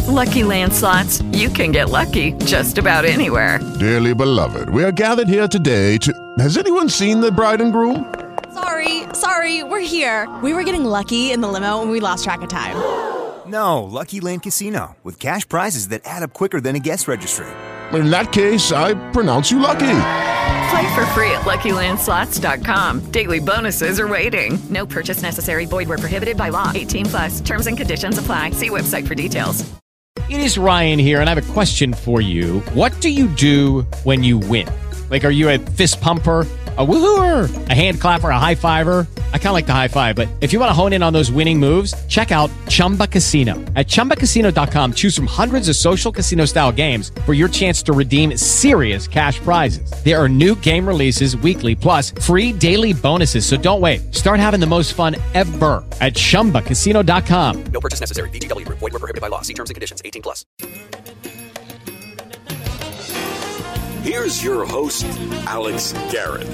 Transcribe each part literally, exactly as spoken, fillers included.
Lucky Land Slots, you can get lucky just about anywhere. Dearly beloved, we are gathered here today to... Has anyone seen the bride and groom? Sorry, sorry, we're here. We were getting lucky in the limo and we lost track of time. No, Lucky Land Casino, with cash prizes that add up quicker than a guest registry. In that case, I pronounce you lucky. Play for free at Lucky Land Slots dot com. Daily bonuses are waiting. No purchase necessary. Void where prohibited by law. eighteen plus. Terms and conditions apply. See website for details. It is Ryan here, and I have a question for you. What do you do when you win? Like, are you a fist pumper, a woohooer, a hand clapper, a high fiver? I kind of like the high five, but if you want to hone in on those winning moves, check out Chumba Casino. At chumba casino dot com, choose from hundreds of social casino-style games for your chance to redeem serious cash prizes. There are new game releases weekly, plus free daily bonuses, so don't wait. Start having the most fun ever at chumba casino dot com. No purchase necessary. V G W. Void where prohibited by law. See terms and conditions. eighteen plus. Here's your host, Alex Garrett.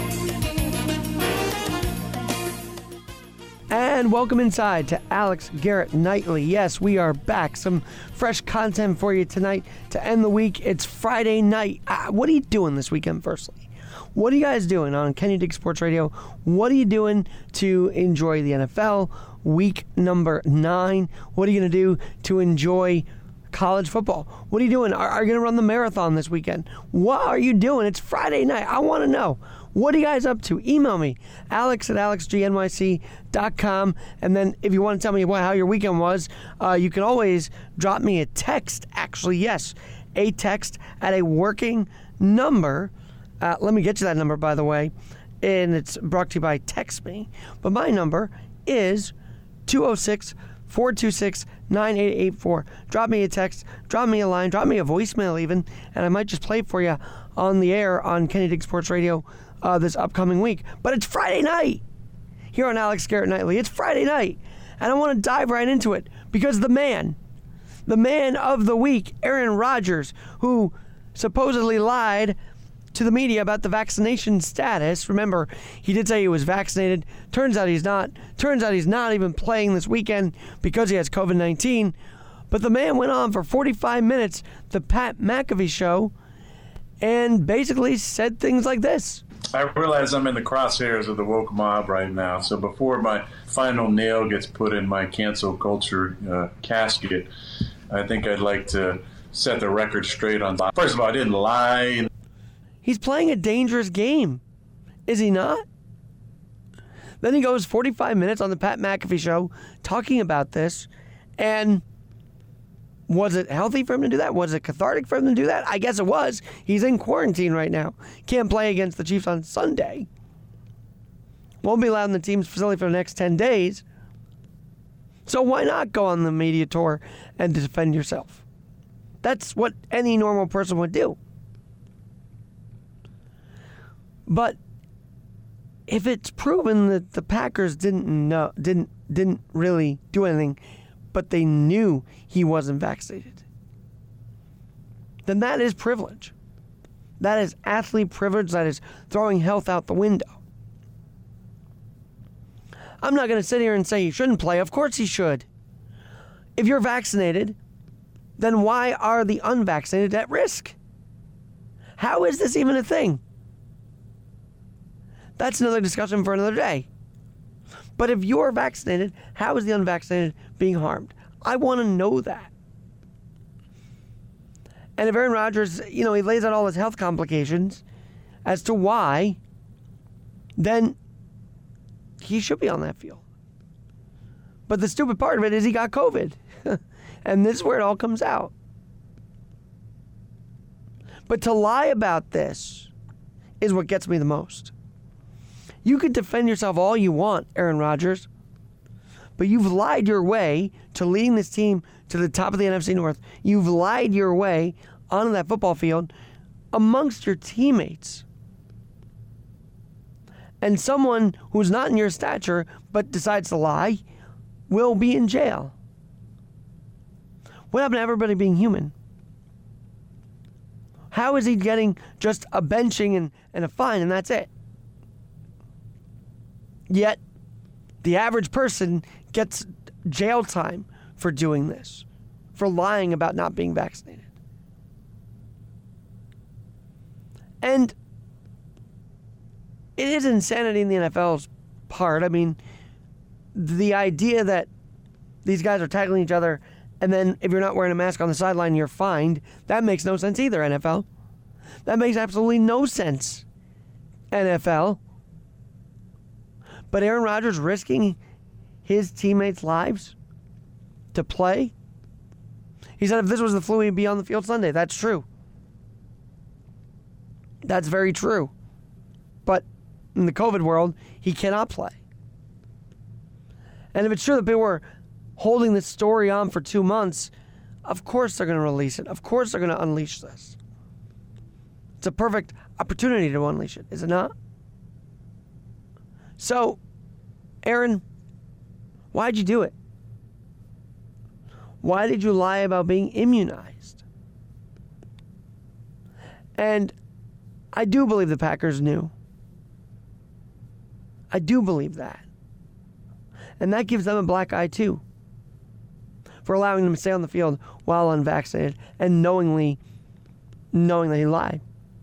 And welcome inside to Alex Garrett Nightly. Yes, we are back. Some fresh content for you tonight to end the week. It's Friday night. Uh, what are you doing this weekend, firstly? What are you guys doing on Kenny Dick Sports Radio? What are you doing to enjoy the N F L week number nine? What are you going to do to enjoy college football? What are you doing? Are, are you going to run the marathon this weekend? What are you doing? It's Friday night. I want to know. What are you guys up to? Email me, alex at alex g n y c dot com. And then if you want to tell me what, how your weekend was, uh, you can always drop me a text. Actually, yes, a text at a working number. Uh, let me get you that number, by the way. And it's brought to you by Text Me. But my number is two oh six, four two six, nine eight eight four. Drop me a text, drop me a line, drop me a voicemail even, and I might just play it for you on the air on Kenny Dick Sports Radio uh, this upcoming week. But it's Friday night here on Alex Garrett Nightly. It's Friday night, and I want to dive right into it because the man, the man of the week, Aaron Rodgers, who supposedly lied to the media about the vaccination status. Remember, he did say he was vaccinated. Turns out he's not. Turns out he's not even playing this weekend because he has covid nineteen. But the man went on for forty-five minutes, the Pat McAfee show, and basically said things like this. I realize I'm in the crosshairs of the woke mob right now, so before my final nail gets put in my cancel culture uh, casket, I think I'd like to set the record straight on. First of all, I didn't lie. He's playing a dangerous game, is he not? Then he goes forty-five minutes on the Pat McAfee show talking about this, and was it healthy for him to do that? Was it cathartic for him to do that? I guess it was. He's in quarantine right now. Can't play against the Chiefs on Sunday. Won't be allowed in the team's facility for the next ten days. So why not go on the media tour and defend yourself? That's what any normal person would do. But if it's proven that the Packers didn't know, didn't didn't really do anything, but they knew he wasn't vaccinated, then that is privilege. That is athlete privilege. That is throwing health out the window. I'm not going to sit here and say he shouldn't play. Of course he should. If you're vaccinated, then why are the unvaccinated at risk? How is this even a thing? That's another discussion for another day. But if you're vaccinated, how is the unvaccinated being harmed? I want to know that. And if Aaron Rodgers, you know, he lays out all his health complications as to why, then he should be on that field. But the stupid part of it is he got COVID. And this is where it all comes out. But to lie about this is what gets me the most. You could defend yourself all you want, Aaron Rodgers, but you've lied your way to leading this team to the top of the N F C North. You've lied your way onto that football field amongst your teammates. And someone who's not in your stature but decides to lie will be in jail. What happened to everybody being human? How is he getting just a benching and, and a fine and that's it? Yet, the average person gets jail time for doing this. for lying about not being vaccinated. And it is insanity in the N F L's part. I mean, the idea that these guys are tackling each other and then if you're not wearing a mask on the sideline, you're fined, that makes no sense either, N F L. That makes absolutely no sense, N F L. But Aaron Rodgers risking his teammates' lives to play? He said if this was the flu, he'd be on the field Sunday. That's true. That's very true. But in the COVID world, he cannot play. And if it's true that people were holding this story on for two months, of course they're going to release it. Of course they're going to unleash this. It's a perfect opportunity to unleash it, is it not? So, Aaron, why'd you do it? Why did you lie about being immunized? And I do believe the Packers knew. I do believe that. And that gives them a black eye too, for allowing him to stay on the field while unvaccinated and knowingly knowing that he lied.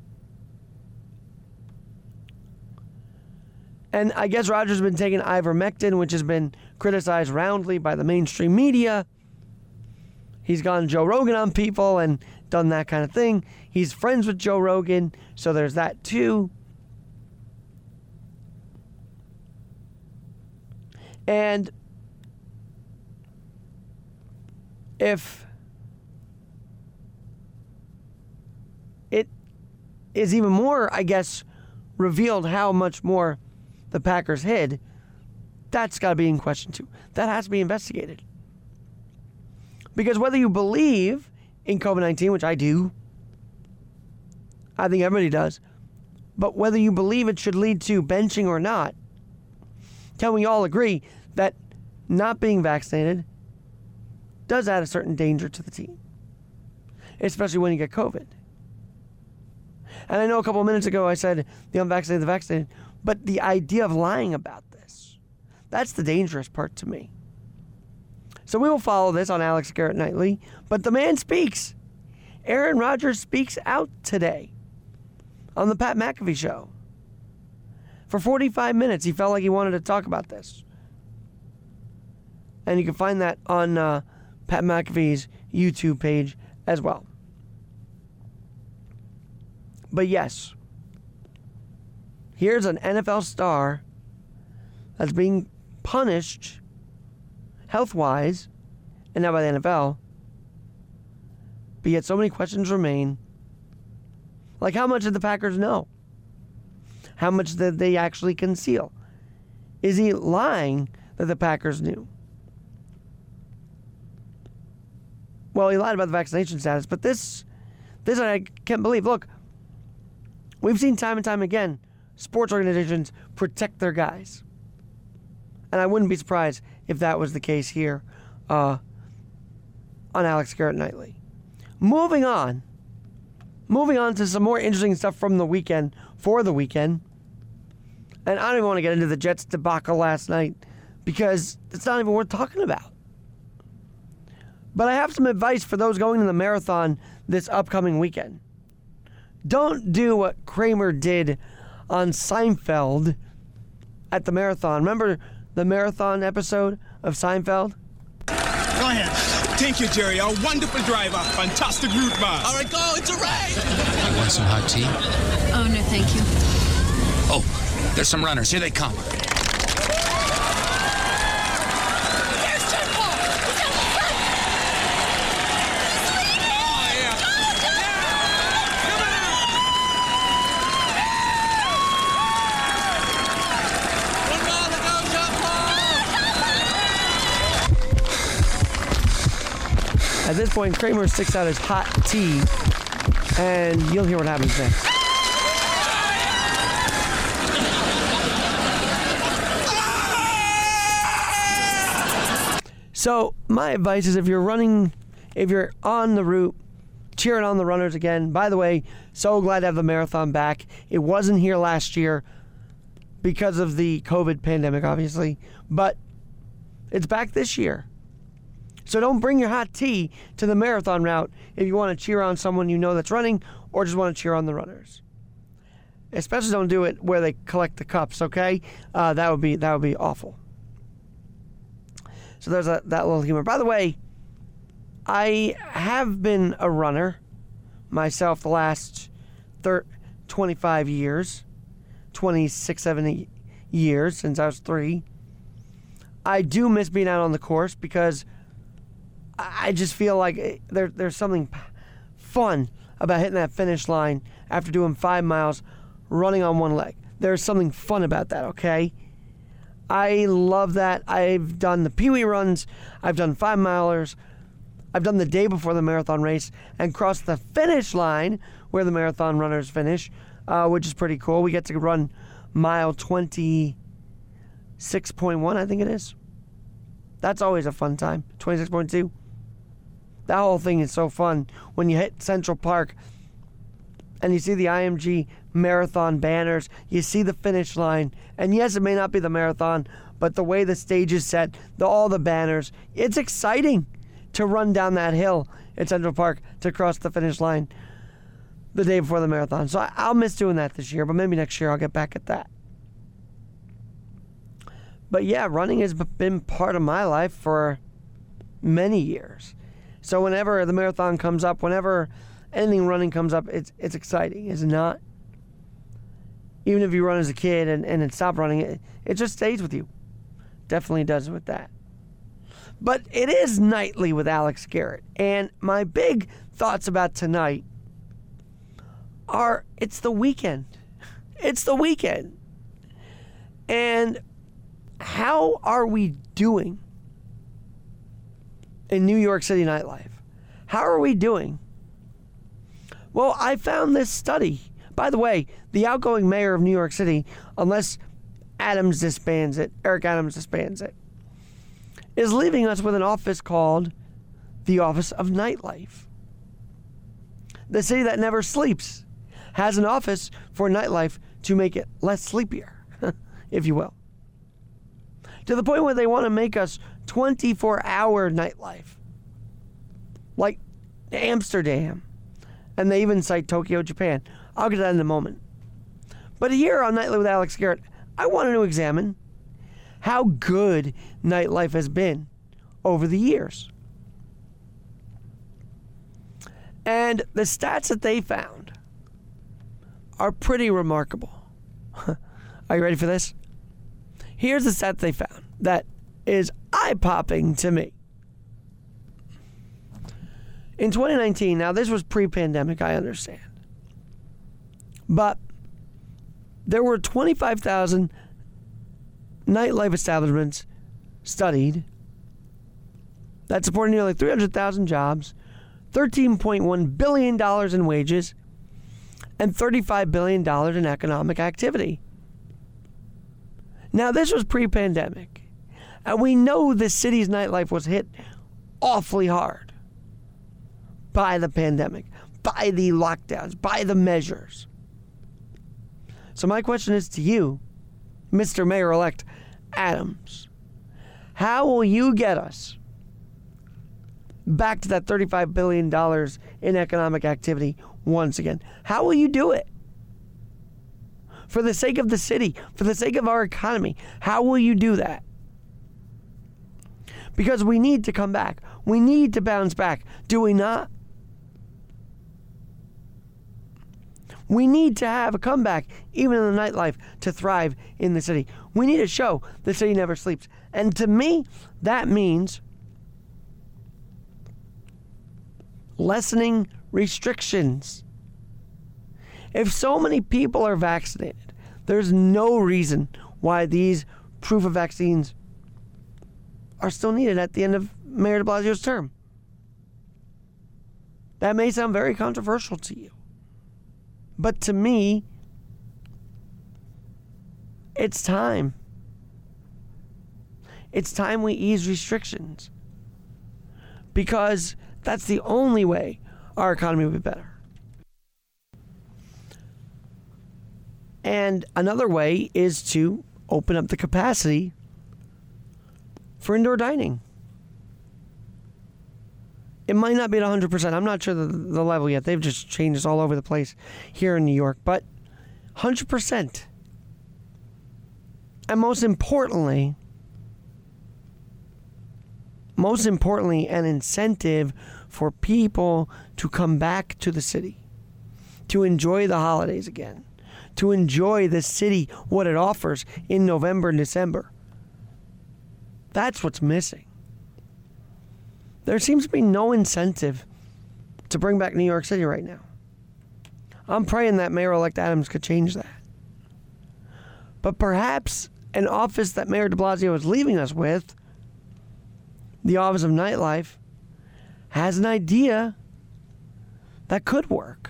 And I guess Rodgers has been taking ivermectin, which has been criticized roundly by the mainstream media. He's gone Joe Rogan on people and done that kind of thing. He's friends with Joe Rogan, so there's that too. And if it is even more, I guess, revealed how much more the Packers hid, that's got to be in question too. That has to be investigated. Because whether you believe in COVID nineteen, which I do, I think everybody does, but whether you believe it should lead to benching or not, can we all agree that not being vaccinated does add a certain danger to the team, especially when you get COVID? And I know a couple of minutes ago I said the unvaccinated, the vaccinated, but the idea of lying about this, that's the dangerous part to me. So we will follow this on Alex Garrett Nightly, but the man speaks. Aaron Rodgers speaks out today on the Pat McAfee Show. For forty-five minutes, he felt like he wanted to talk about this. And you can find that on uh, Pat McAfee's YouTube page as well. But yes, here's an N F L star that's being punished health-wise, and now by the N F L, but yet so many questions remain. Like, how much did the Packers know? How much did they actually conceal? Is he lying that the Packers knew? Well, he lied about the vaccination status, but this, this I can't believe. Look, we've seen time and time again, sports organizations protect their guys. And I wouldn't be surprised if that was the case here uh, on Alex Garrett Nightly. Moving on. Moving on to some more interesting stuff from the weekend, for the weekend. And I don't even want to get into the Jets debacle last night because it's not even worth talking about. But I have some advice for those going to the marathon this upcoming weekend. Don't do what Kramer did on Seinfeld at the marathon. Remember the marathon episode of Seinfeld? Go ahead. Thank you, Jerry. A wonderful driver. Fantastic route, man. All right, go. It's a race. You want some hot tea? Oh, no, thank you. Oh, there's some runners. Here they come. At this point, Kramer sticks out his hot tea, and you'll hear what happens next. So, my advice is if you're running, if you're on the route, cheering on the runners again. By the way, so glad to have the marathon back. It wasn't here last year because of the COVID pandemic, obviously, but it's back this year. So don't bring your hot tea to the marathon route if you want to cheer on someone you know that's running or just want to cheer on the runners. Especially don't do it where they collect the cups, okay? Uh, that would be that would be awful. So there's a, that little humor. By the way, I have been a runner myself the last thir- twenty-five years, twenty-six, seventy years since I was three. I do miss being out on the course because I just feel like there, there's something fun about hitting that finish line after doing five miles running on one leg. There's something fun about that, okay? I love that. I've done the Pee-wee runs. I've done five milers. I've done the day before the marathon race and crossed the finish line where the marathon runners finish, uh, which is pretty cool. We get to run mile twenty-six point one, I think it is. That's always a fun time. twenty-six point two. That whole thing is so fun when you hit Central Park and you see the I M G marathon banners, you see the finish line, and yes, it may not be the marathon, but the way the stage is set, the, all the banners, it's exciting to run down that hill at Central Park to cross the finish line the day before the marathon. So I, I'll miss doing that this year, but maybe next year I'll get back at that. But yeah, running has been part of my life for many years. So whenever the marathon comes up, whenever anything running comes up, it's it's exciting, is it not? Even if you run as a kid and, and then stop running, it, it just stays with you. Definitely does with that. But it is Nightly with Alex Garrett. And my big thoughts about tonight are it's the weekend. It's the weekend. And how are we doing in New York City nightlife? How are we doing? Well, I found this study. By the way, the outgoing mayor of New York City, unless Adams disbands it, Eric Adams disbands it, is leaving us with an office called the Office of Nightlife. The city that never sleeps has an office for nightlife to make it less sleepier, if you will. To the point where they want to make us twenty-four hour nightlife. Like Amsterdam. And they even cite Tokyo, Japan. I'll get to that in a moment. But here on Nightly with Alex Garrett, I wanted to examine how good nightlife has been over the years. And the stats that they found are pretty remarkable. Are you ready for this? Here's the stat they found that is eye-popping to me. In twenty nineteen, now this was pre-pandemic, I understand. But there were twenty-five thousand nightlife establishments studied that supported nearly three hundred thousand jobs, thirteen point one billion dollars in wages, and thirty-five billion dollars in economic activity. Now, this was pre-pandemic, and we know the city's nightlife was hit awfully hard by the pandemic, by the lockdowns, by the measures. So my question is to you, Mister Mayor-elect Adams. How will you get us back to that thirty-five billion dollars in economic activity once again? How will you do it? For the sake of the city, for the sake of our economy, how will you do that? Because we need to come back. We need to bounce back. Do we not? We need to have a comeback, even in the nightlife, to thrive in the city. We need to show the city never sleeps. And to me, that means lessening restrictions. If so many people are vaccinated, there's no reason why these proof of vaccines are still needed at the end of Mayor de Blasio's term. That may sound very controversial to you. But to me, it's time. It's time we ease restrictions. Because that's the only way our economy will be better. And another way is to open up the capacity for indoor dining. It might not be at one hundred percent. I'm not sure the, the level yet. They've just changed all over the place here in New York. But one hundred percent. And most importantly, most importantly, an incentive for people to come back to the city, to enjoy the holidays again, to enjoy the city, what it offers in November and December. That's what's missing. There seems to be no incentive to bring back New York City right now. I'm praying that Mayor-elect Adams could change that. But perhaps an office that Mayor de Blasio is leaving us with, the Office of Nightlife, has an idea that could work.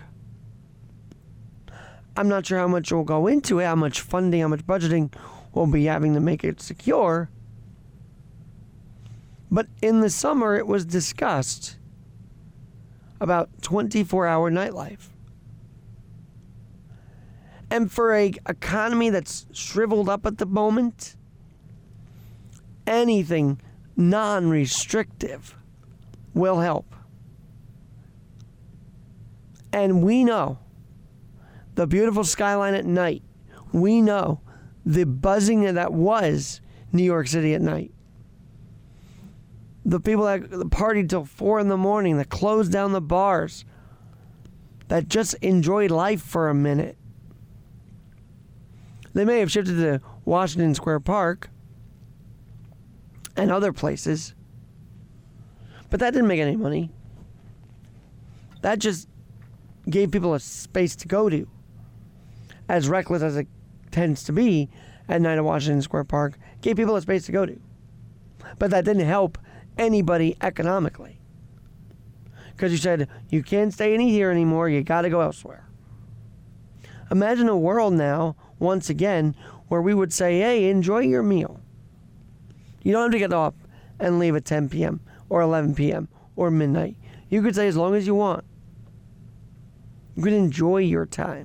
I'm not sure how much we'll go into it, how much funding, how much budgeting we'll be having to make it secure. But in the summer, it was discussed about twenty-four hour nightlife. And for an economy that's shriveled up at the moment, anything non-restrictive will help. And we know the beautiful skyline at night. We know the buzzing that was New York City at night. The people that partied till four in the morning, that closed down the bars, that just enjoyed life for a minute. They may have shifted to Washington Square Park and other places, but that didn't make any money. That just gave people a space to go to. As reckless as it tends to be at night at Washington Square Park, gave people a space to go to. But that didn't help anybody economically. Because you said, you can't stay in here anymore, you got to go elsewhere. Imagine a world now, once again, where we would say, hey, enjoy your meal. You don't have to get up and leave at ten p.m. or eleven p.m. or midnight. You could say as long as you want. You could enjoy your time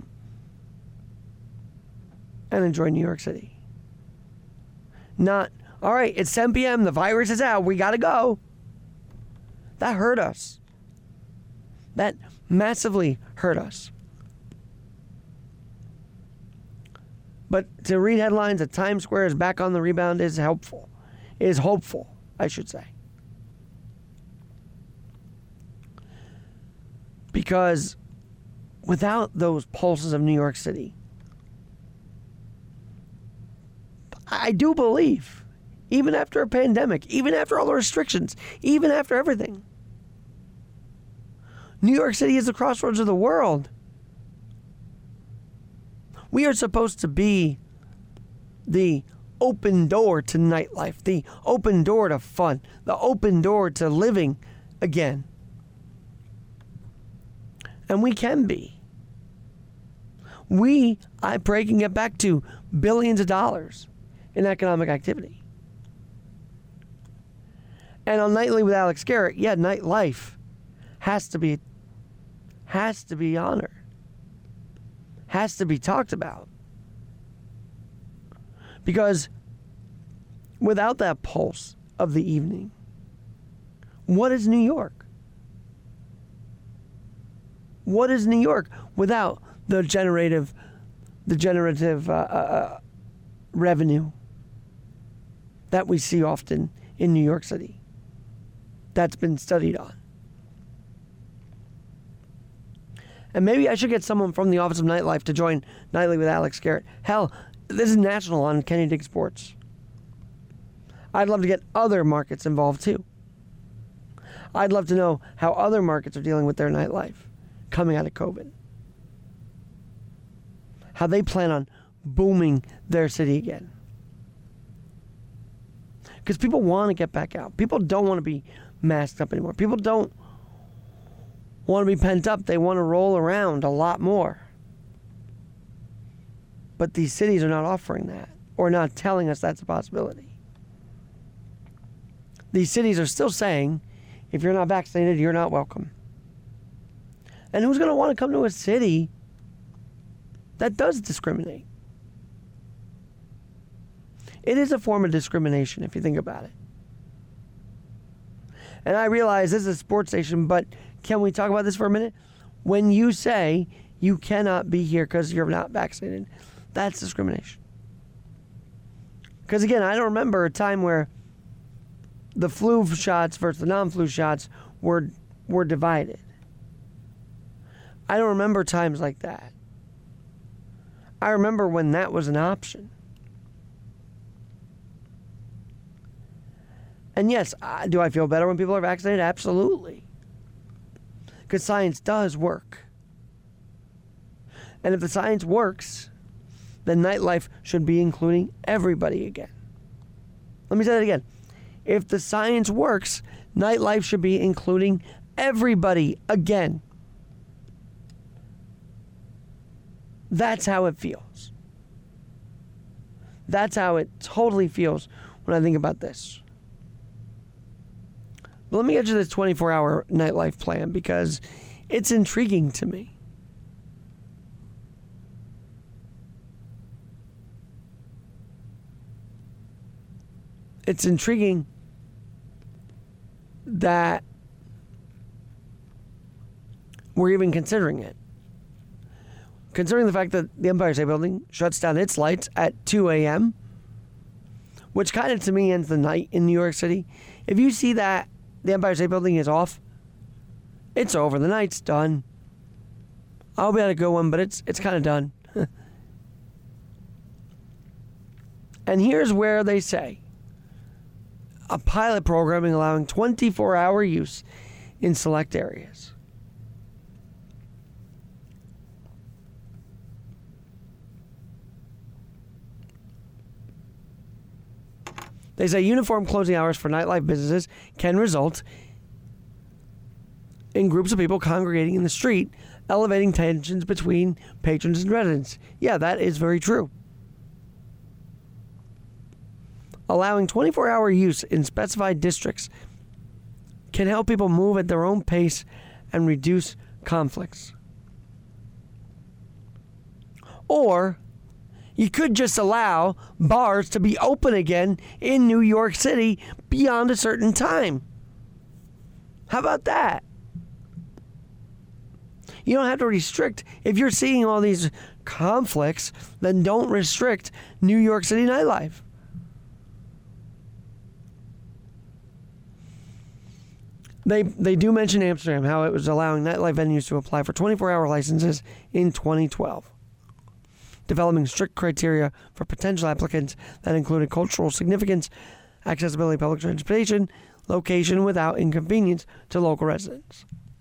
and enjoy New York City. Not, all right, it's ten p.m., the virus is out, we got to go. That hurt us. That massively hurt us. But to read headlines that Times Square is back on the rebound is helpful. Is hopeful, I should say. Because without those pulses of New York City, I do believe, even after a pandemic, even after all the restrictions, even after everything, New York City is the crossroads of the world. We are supposed to be the open door to nightlife, the open door to fun, the open door to living again. And we can be. We, I pray, can get back to billions of dollars in economic activity. And on Nightly with Alex Garrett, yeah, nightlife has to be, has to be honored. Has to be talked about. Because without that pulse of the evening, what is New York? What is New York without the generative, the generative uh, uh, revenue that we see often in New York City? That's been studied on. And maybe I should get someone from the Office of Nightlife to join Nightly with Alex Garrett. Hell, this is national on Kenny Diggs Sports. I'd love to get other markets involved too. I'd love to know how other markets are dealing with their nightlife coming out of COVID. How they plan on booming their city again. Because people want to get back out. People don't want to be masked up anymore. People don't want to be pent up. They want to roll around a lot more. But these cities are not offering that, or not telling us that's a possibility. These cities are still saying, if you're not vaccinated, you're not welcome. And who's going to want to come to a city that does discriminate? It is a form of discrimination if you think about it. And I realize this is a sports station, but can we talk about this for a minute? When you say you cannot be here because you're not vaccinated, that's discrimination. Because again, I don't remember a time where the flu shots versus the non-flu shots were were divided. I don't remember times like that. I remember when that was an option. And yes, do I feel better when people are vaccinated? Absolutely. Because science does work. And if the science works, then nightlife should be including everybody again. Let me say that again. If the science works, nightlife should be including everybody again. That's how it feels. That's how it totally feels when I think about this. But let me get you this twenty-four hour nightlife plan because it's intriguing to me. It's intriguing that we're even considering it. Considering the fact that the Empire State Building shuts down its lights at two a.m., which kind of to me ends the night in New York City. If you see that the Empire State Building is off, it's over. The night's done. I'll be able to go one, but it's it's kind of done. And here's where they say a pilot programming allowing twenty-four hour use in select areas. They say uniform closing hours for nightlife businesses can result in groups of people congregating in the street, elevating tensions between patrons and residents. Yeah, that is very true. Allowing twenty-four hour use in specified districts can help people move at their own pace and reduce conflicts. Or you could just allow bars to be open again in New York City beyond a certain time. How about that? You don't have to restrict. If you're seeing all these conflicts, then don't restrict New York City nightlife. They they do mention Amsterdam, how it was allowing nightlife venues to apply for twenty-four hour licenses in twenty twelve. Developing strict criteria for potential applicants that included cultural significance, accessibility to public transportation, location without inconvenience to local residents.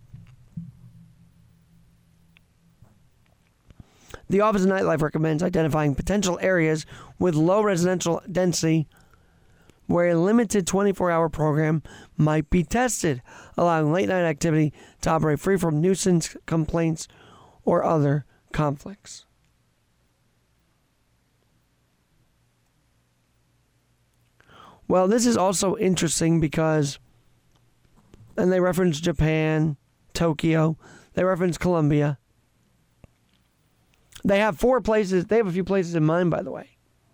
The Office of Nightlife recommends identifying potential areas with low residential density where a limited twenty-four hour program might be tested, allowing late night activity to operate free from nuisance complaints or other conflicts. Well, this is also interesting because, and they reference Japan, Tokyo, they reference Colombia. They have four places, they have a few places in mind, by the way.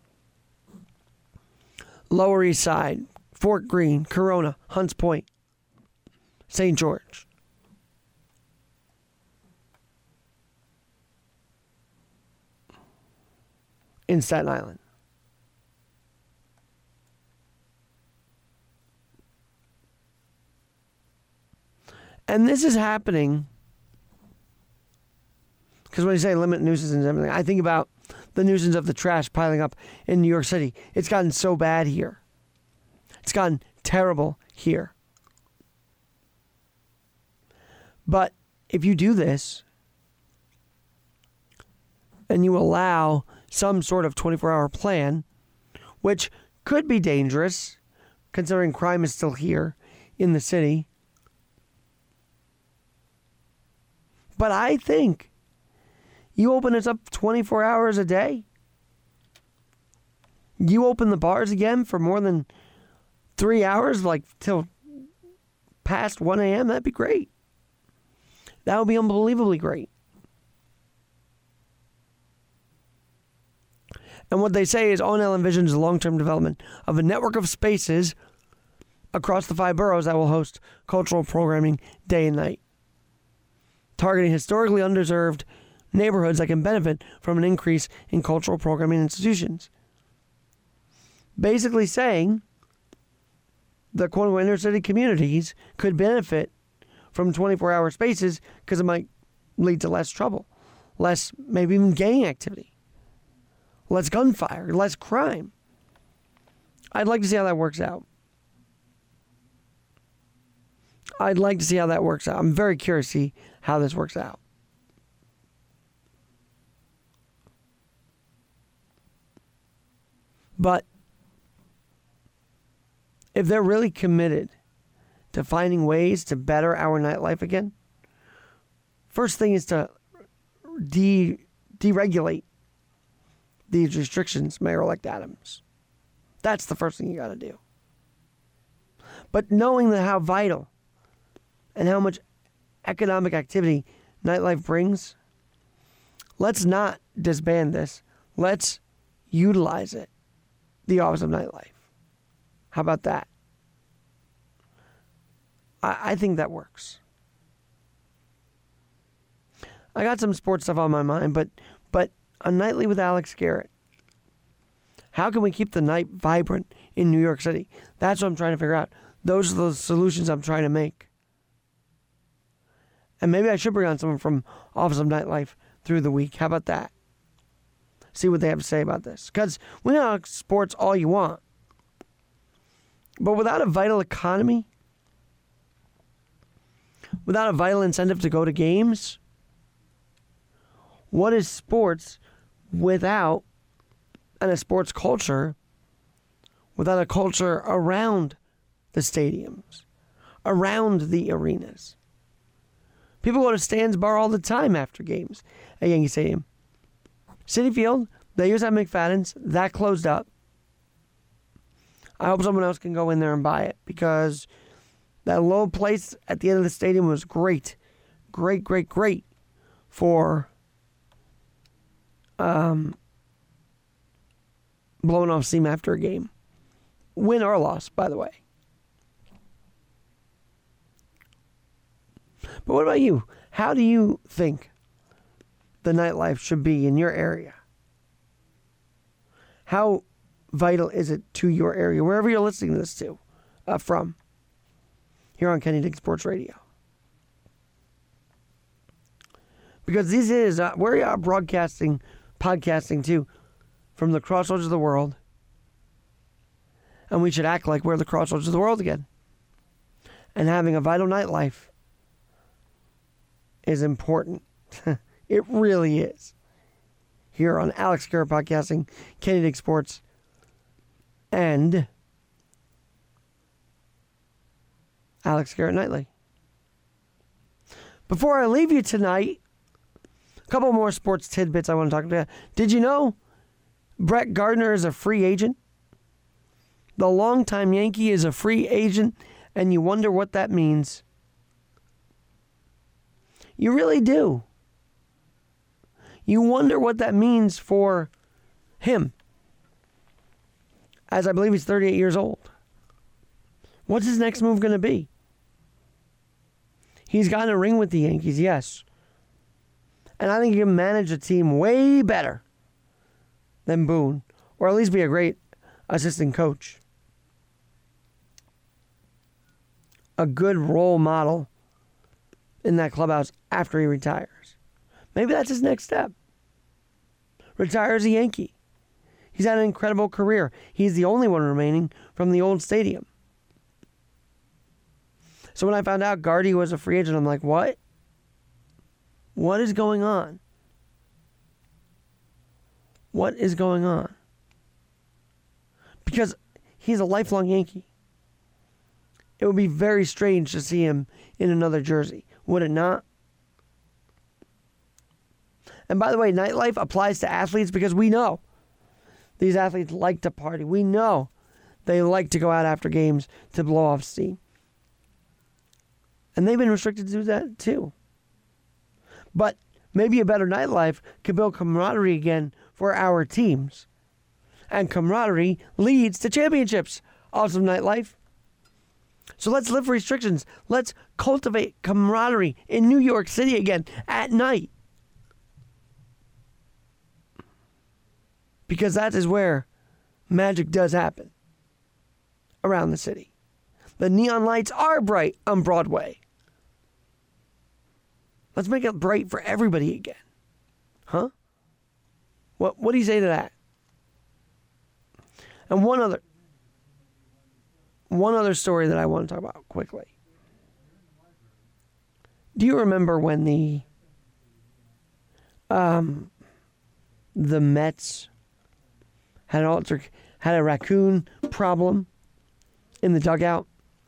Lower East Side, Fort Greene, Corona, Hunts Point, Saint George. In Staten Island. And this is happening because when you say limit nuisance and everything, I think about the nuisance of the trash piling up in New York City. It's gotten so bad here. It's gotten terrible here. But if you do this and you allow some sort of twenty-four hour plan, which could be dangerous considering crime is still here in the city, but I think you open this up twenty-four hours a day. You open the bars again for more than three hours, like till past one a.m., that'd be great. That would be unbelievably great. And what they say is O N L envisions the long-term development of a network of spaces across the five boroughs that will host cultural programming day and night, targeting historically underserved neighborhoods that can benefit from an increase in cultural programming institutions. Basically saying the quote-unquote inner city communities could benefit from twenty-four hour spaces because it might lead to less trouble, less maybe even gang activity, less gunfire, less crime. I'd like to see how that works out. I'd like to see how that works out. I'm very curious to see how this works out. But if they're really committed to finding ways to better our nightlife again, first thing is to de deregulate these restrictions, Mayor-elect Adams. That's the first thing you got to do. But knowing that how vital and how much economic activity nightlife brings, let's not disband this. Let's utilize it. The Office of Nightlife. How about that? I, I think that works. I got some sports stuff on my mind, but but a nightly with Alex Garrett. How can we keep the night vibrant in New York City? That's what I'm trying to figure out. Those are the solutions I'm trying to make. And maybe I should bring on someone from Office of Nightlife through the week. How about that? See what they have to say about this. Because we know sports all you want. But without a vital economy, without a vital incentive to go to games, what is sports without and a sports culture, without a culture around the stadiums, around the arenas? People go to Stan's Bar all the time after games at Yankee Stadium. Citi Field, they used to have McFadden's. That closed up. I hope someone else can go in there and buy it because that little place at the end of the stadium was great. Great, great, great for um, blowing off steam after a game. Win or loss, by the way. But what about you? How do you think the nightlife should be in your area? How vital is it to your area, wherever you're listening to this to, uh, from, here on Kenny Diggs Sports Radio? Because this is, uh, we are broadcasting, podcasting too, from the crossroads of the world, and we should act like we're the crossroads of the world again. And having a vital nightlife is important. It really is. Here on Alex Garrett Podcasting, Kenny Diggs Sports, and Alex Garrett Nightly. Before I leave you tonight, a couple more sports tidbits I want to talk about. Did you know Brett Gardner is a free agent? The longtime Yankee is a free agent, and you wonder what that means. You really do. You wonder what that means for him, as I believe he's thirty-eight years old. What's his next move going to be? He's gotten a ring with the Yankees, yes. And I think he can manage a team way better than Boone, or at least be a great assistant coach. A good role model in that clubhouse after he retires. Maybe that's his next step. Retire as a Yankee. He's had an incredible career. He's the only one remaining from the old stadium. So when I found out Gardy was a free agent, I'm like, what? What is going on? What is going on? Because he's a lifelong Yankee. It would be very strange to see him in another jersey, would it not? And by the way, nightlife applies to athletes because we know these athletes like to party. We know they like to go out after games to blow off steam. And they've been restricted to do that too. But maybe a better nightlife could build camaraderie again for our teams. And camaraderie leads to championships. Awesome nightlife. So let's lift restrictions. Let's cultivate camaraderie in New York City again at night. Because that is where magic does happen around the city. The neon lights are bright on Broadway. Let's make it bright for everybody again. Huh? What, what do you say to that? And one other, one other story that I want to talk about quickly. Do you remember when the um, the Mets had an alter, had a raccoon problem in the dugout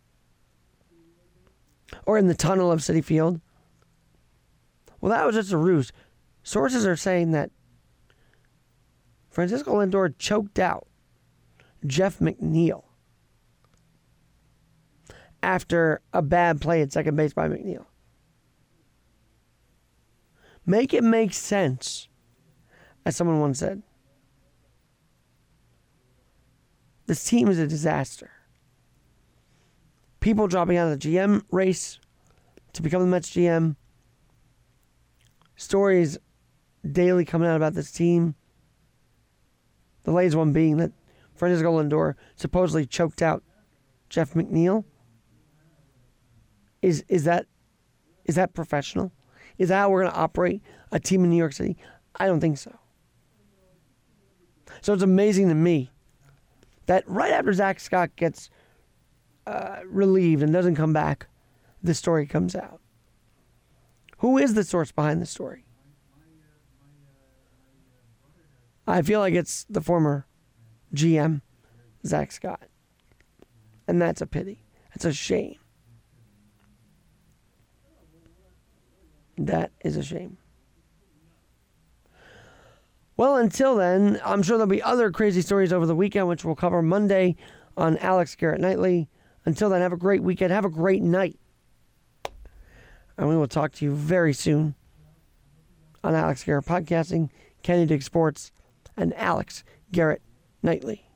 or in the tunnel of Citi Field? Well, that was just a ruse. Sources are saying that Francisco Lindor choked out Jeff McNeil after a bad play at second base by McNeil. Make it make sense, as someone once said. This team is a disaster. People dropping out of the G M race to become the Mets G M. Stories daily coming out about this team. The latest one being that Francisco Lindor supposedly choked out Jeff McNeil. Is is that is that professional? Is that how we're going to operate a team in New York City? I don't think so. So it's amazing to me that right after Zach Scott gets uh, relieved and doesn't come back, this story comes out. Who is the source behind the story? I feel like it's the former G M, Zach Scott. And that's a pity. It's a shame. That is a shame. Well, until then, I'm sure there'll be other crazy stories over the weekend, which we'll cover Monday on Alex Garrett Nightly. Until then, have a great weekend. Have a great night. And we will talk to you very soon on Alex Garrett Podcasting, Kenny Dick Sports, and Alex Garrett Nightly.